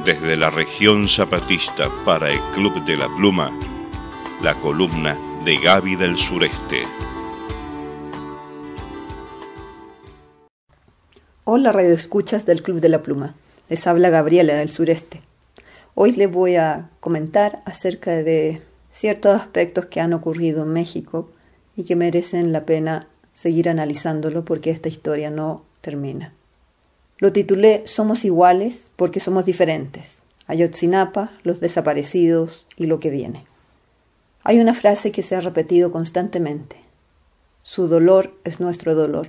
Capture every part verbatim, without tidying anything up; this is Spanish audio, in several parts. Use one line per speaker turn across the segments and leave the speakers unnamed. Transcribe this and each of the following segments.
Desde la región zapatista para el Club de la Pluma, la columna de Gaby del Sureste.
Hola radioescuchas del Club de la Pluma, les habla Gabriela del Sureste. Hoy les voy a comentar acerca de ciertos aspectos que han ocurrido en México y que merecen la pena seguir analizándolo porque esta historia no termina. Lo titulé Somos iguales porque somos diferentes. Ayotzinapa, los desaparecidos y lo que viene. Hay una frase que se ha repetido constantemente. Su dolor es nuestro dolor.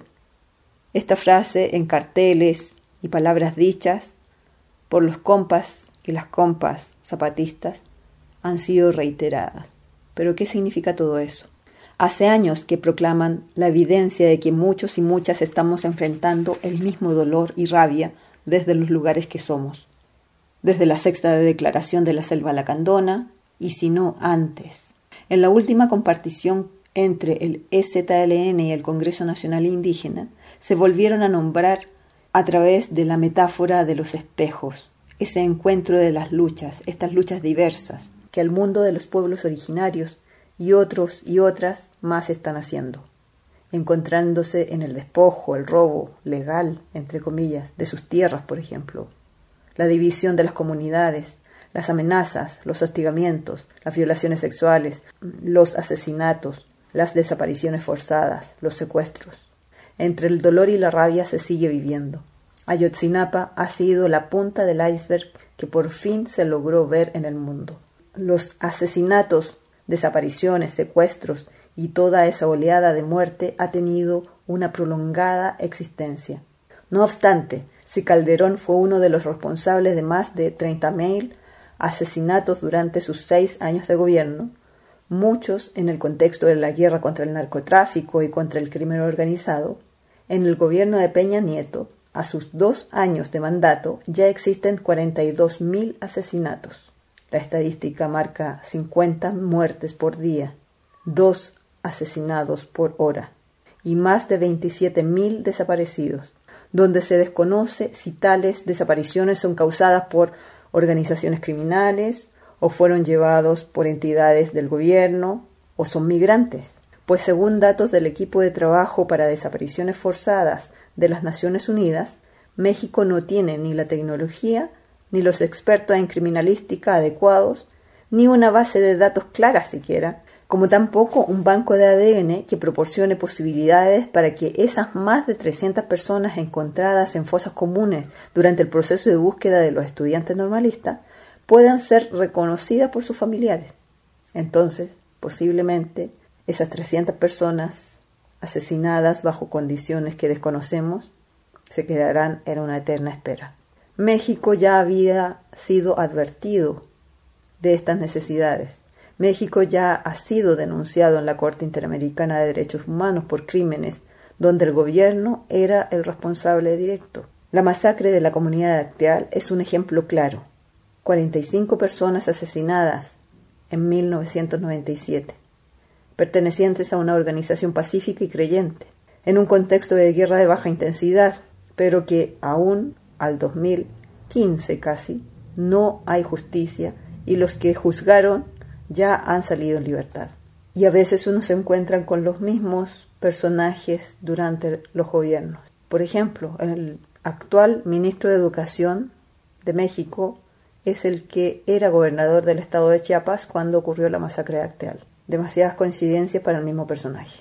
Esta frase en carteles y palabras dichas por los compas y las compas zapatistas han sido reiteradas. ¿Pero qué significa todo eso? Hace años que proclaman la evidencia de que muchos y muchas estamos enfrentando el mismo dolor y rabia desde los lugares que somos. Desde la sexta declaración de la Selva Lacandona y si no antes. En la última compartición entre el E Z L N y el Congreso Nacional Indígena, se volvieron a nombrar a través de la metáfora de los espejos, ese encuentro de las luchas, estas luchas diversas, que el mundo de los pueblos originarios y otros y otras más están haciendo, encontrándose en el despojo, el robo legal, entre comillas, de sus tierras, por ejemplo, la división de las comunidades, las amenazas, los hostigamientos, las violaciones sexuales, los asesinatos, las desapariciones forzadas, los secuestros. Entre el dolor y la rabia se sigue viviendo. Ayotzinapa ha sido la punta del iceberg que por fin se logró ver en el mundo. Los asesinatos, desapariciones, secuestros y toda esa oleada de muerte ha tenido una prolongada existencia. No obstante, si Calderón fue uno de los responsables de más de treinta mil asesinatos durante sus seis años de gobierno, muchos en el contexto de la guerra contra el narcotráfico y contra el crimen organizado, en el gobierno de Peña Nieto, a sus dos años de mandato, ya existen cuarenta y dos mil asesinatos. La estadística marca cincuenta muertes por día, dos asesinados por hora y más de veintisiete mil desaparecidos, donde se desconoce si tales desapariciones son causadas por organizaciones criminales o fueron llevados por entidades del gobierno o son migrantes. Pues según datos del equipo de trabajo para desapariciones forzadas de las Naciones Unidas, México no tiene ni la tecnología, ni los expertos en criminalística adecuados, ni una base de datos clara siquiera, como tampoco un banco de A D N que proporcione posibilidades para que esas más de trescientas personas encontradas en fosas comunes durante el proceso de búsqueda de los estudiantes normalistas puedan ser reconocidas por sus familiares. Entonces, posiblemente, esas trescientas personas asesinadas bajo condiciones que desconocemos se quedarán en una eterna espera. México ya había sido advertido de estas necesidades. México ya ha sido denunciado en la Corte Interamericana de Derechos Humanos por crímenes donde el gobierno era el responsable directo. La masacre de la comunidad Acteal es un ejemplo claro. cuarenta y cinco personas asesinadas en mil novecientos noventa y siete. Pertenecientes a una organización pacífica y creyente, en un contexto de guerra de baja intensidad, pero que aún al dos mil quince casi no hay justicia y los que juzgaron ya han salido en libertad. Y a veces uno se encuentra con los mismos personajes durante los gobiernos. Por ejemplo, el actual ministro de Educación de México es el que era gobernador del estado de Chiapas cuando ocurrió la masacre de Acteal. Demasiadas coincidencias para el mismo personaje.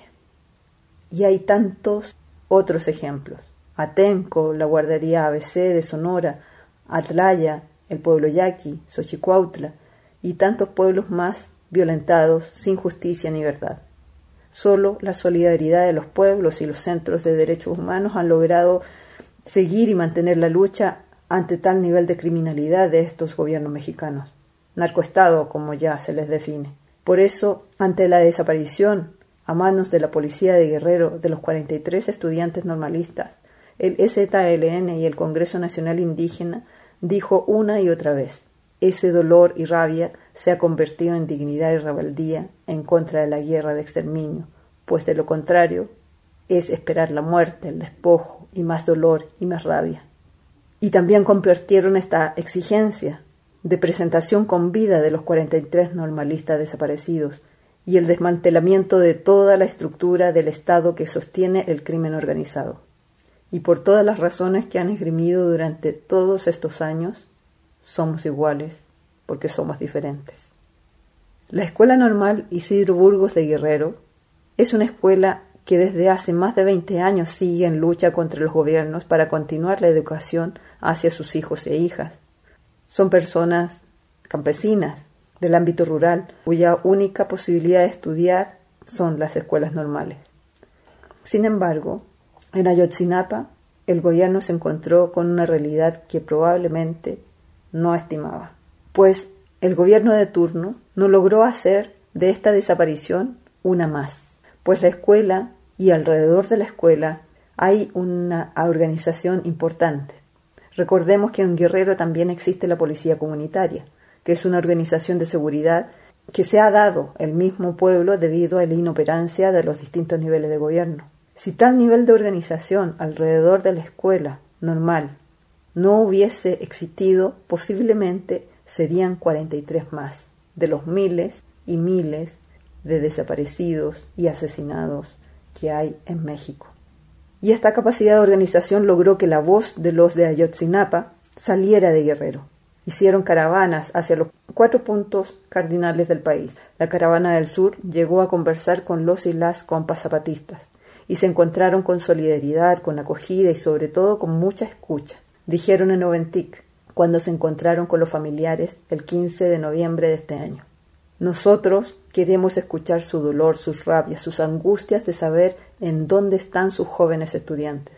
Y hay tantos otros ejemplos. Atenco, la guardería A B C de Sonora, Atlaya, el pueblo yaqui, Xochicuautla y tantos pueblos más violentados sin justicia ni verdad. Solo la solidaridad de los pueblos y los centros de derechos humanos han logrado seguir y mantener la lucha ante tal nivel de criminalidad de estos gobiernos mexicanos. Narcoestado, como ya se les define. Por eso, ante la desaparición a manos de la policía de Guerrero de los cuarenta y tres estudiantes normalistas, el E Z L N y el Congreso Nacional Indígena dijo una y otra vez: ese dolor y rabia se ha convertido en dignidad y rebeldía en contra de la guerra de exterminio, pues de lo contrario es esperar la muerte, el despojo y más dolor y más rabia. Y también convirtieron esta exigencia de presentación con vida de los cuarenta y tres normalistas desaparecidos y el desmantelamiento de toda la estructura del Estado que sostiene el crimen organizado. Y por todas las razones que han esgrimido durante todos estos años, somos iguales porque somos diferentes. La Escuela Normal Isidro Burgos de Guerrero es una escuela que desde hace más de veinte años sigue en lucha contra los gobiernos para continuar la educación hacia sus hijos e hijas. Son personas campesinas del ámbito rural cuya única posibilidad de estudiar son las escuelas normales. Sin embargo, en Ayotzinapa el gobierno se encontró con una realidad que probablemente no estimaba, pues el gobierno de turno no logró hacer de esta desaparición una más, pues la escuela y alrededor de la escuela hay una organización importante. Recordemos que en Guerrero también existe la Policía Comunitaria, que es una organización de seguridad que se ha dado el mismo pueblo debido a la inoperancia de los distintos niveles de gobierno. Si tal nivel de organización alrededor de la escuela normal no hubiese existido, posiblemente serían cuarenta y tres más de los miles y miles de desaparecidos y asesinados que hay en México. Y esta capacidad de organización logró que la voz de los de Ayotzinapa saliera de Guerrero. Hicieron caravanas hacia los cuatro puntos cardinales del país. La caravana del sur llegó a conversar con los y las compas zapatistas y se encontraron con solidaridad, con acogida y sobre todo con mucha escucha. Dijeron en Oventic, cuando se encontraron con los familiares el quince de noviembre de este año. Nosotros queremos escuchar su dolor, sus rabias, sus angustias de saber en dónde están sus jóvenes estudiantes.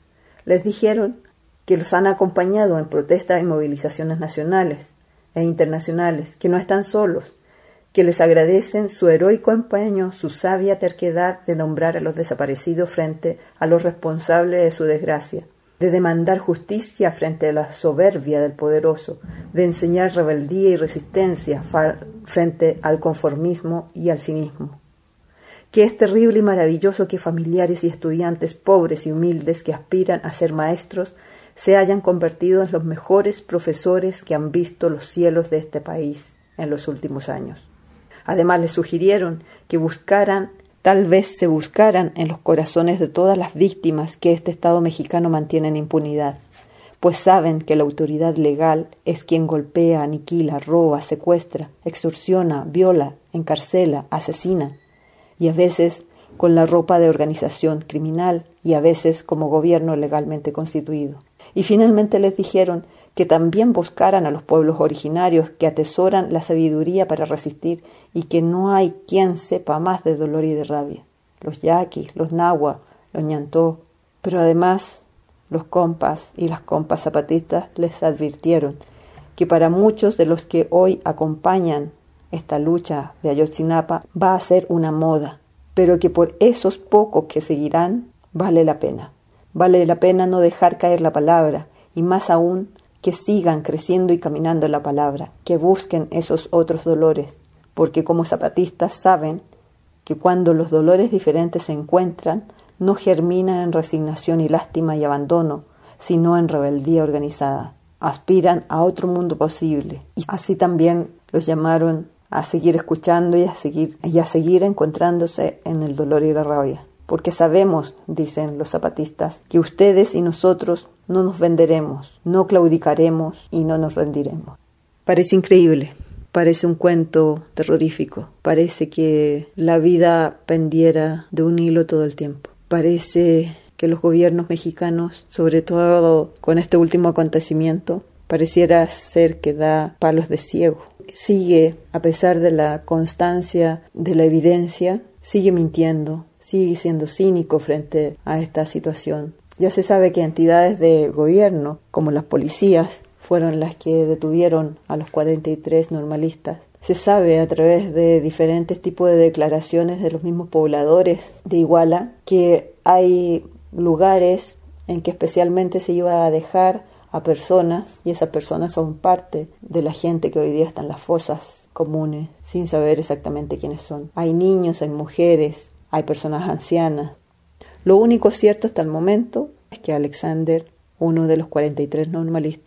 Les dijeron que los han acompañado en protestas y movilizaciones nacionales e internacionales, que no están solos, que les agradecen su heroico empeño, su sabia terquedad de nombrar a los desaparecidos frente a los responsables de su desgracia, de demandar justicia frente a la soberbia del poderoso, de enseñar rebeldía y resistencia frente al conformismo y al cinismo. Que es terrible y maravilloso que familiares y estudiantes pobres y humildes que aspiran a ser maestros se hayan convertido en los mejores profesores que han visto los cielos de este país en los últimos años. Además les sugirieron que buscaran Tal vez se buscaran en los corazones de todas las víctimas que este Estado mexicano mantiene en impunidad, pues saben que la autoridad legal es quien golpea, aniquila, roba, secuestra, extorsiona, viola, encarcela, asesina, y a veces con la ropa de organización criminal y a veces como gobierno legalmente constituido. Y finalmente les dijeron que también buscaran a los pueblos originarios que atesoran la sabiduría para resistir y que no hay quien sepa más de dolor y de rabia. Los yaquis, los nahua, los ñantó, pero además los compas y las compas zapatistas les advirtieron que para muchos de los que hoy acompañan esta lucha de Ayotzinapa va a ser una moda, pero que por esos pocos que seguirán vale la pena. Vale la pena no dejar caer la palabra y más aún que sigan creciendo y caminando la palabra, que busquen esos otros dolores, porque como zapatistas saben que cuando los dolores diferentes se encuentran, no germinan en resignación y lástima y abandono, sino en rebeldía organizada. Aspiran a otro mundo posible y así también los llamaron a seguir escuchando y a seguir, y a seguir encontrándose en el dolor y la rabia. Porque sabemos, dicen los zapatistas, que ustedes y nosotros no nos venderemos, no claudicaremos y no nos rendiremos. Parece increíble, parece un cuento terrorífico, parece que la vida pendiera de un hilo todo el tiempo. Parece que los gobiernos mexicanos, sobre todo con este último acontecimiento, pareciera ser que da palos de ciego. Sigue, a pesar de la constancia de la evidencia, sigue mintiendo, sigue siendo cínico frente a esta situación. Ya se sabe que entidades de gobierno, como las policías, fueron las que detuvieron a los cuarenta y tres normalistas. Se sabe a través de diferentes tipos de declaraciones de los mismos pobladores de Iguala que hay lugares en que especialmente se iba a dejar a personas, y esas personas son parte de la gente que hoy día está en las fosas comunes, sin saber exactamente quiénes son. Hay niños, hay mujeres, hay personas ancianas. Lo único cierto hasta el momento es que Alexander, uno de los cuarenta y tres normalistas,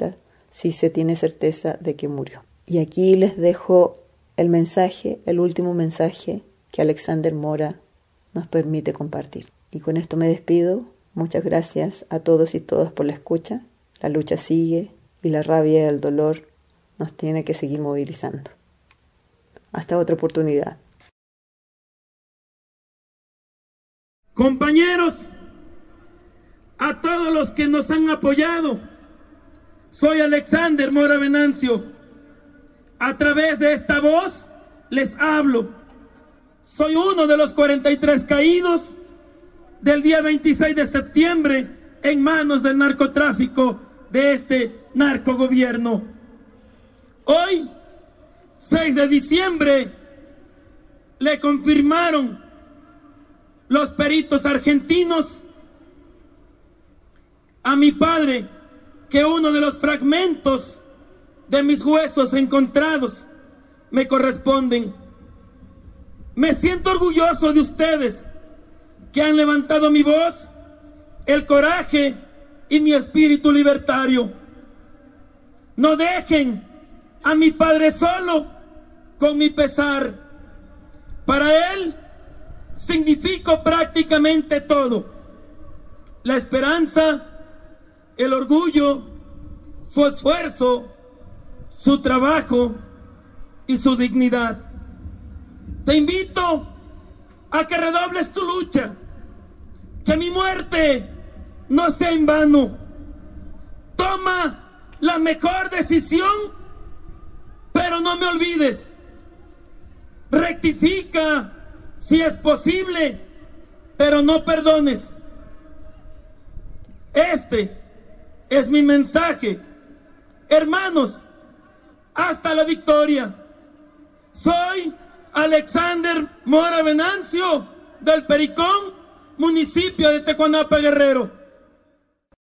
si se tiene certeza de que murió. Y aquí les dejo el mensaje, el último mensaje que Alexander Mora nos permite compartir. Y con esto me despido. Muchas gracias a todos y todas por la escucha. La lucha sigue y la rabia y el dolor nos tiene que seguir movilizando. Hasta otra oportunidad.
Compañeros, a todos los que nos han apoyado, soy Alexander Mora Venancio. A través de esta voz les hablo. Soy uno de los cuarenta y tres caídos del día veintiséis de septiembre en manos del narcotráfico de este narcogobierno. Hoy, seis de diciembre, le confirmaron los peritos argentinos a mi padre que uno de los fragmentos de mis huesos encontrados me corresponden. Me siento orgulloso de ustedes que han levantado mi voz, el coraje y mi espíritu libertario. No dejen a mi padre solo con mi pesar. Para él significo prácticamente todo: la esperanza, el orgullo, su esfuerzo, su trabajo y su dignidad. Te invito a que redobles tu lucha, que mi muerte no sea en vano. Toma la mejor decisión, pero no me olvides. Rectifica si es posible, pero no perdones. Este es mi mensaje. Hermanos, hasta la victoria. Soy Alexander Mora Venancio del Pericón, municipio de Tecuanapa, Guerrero.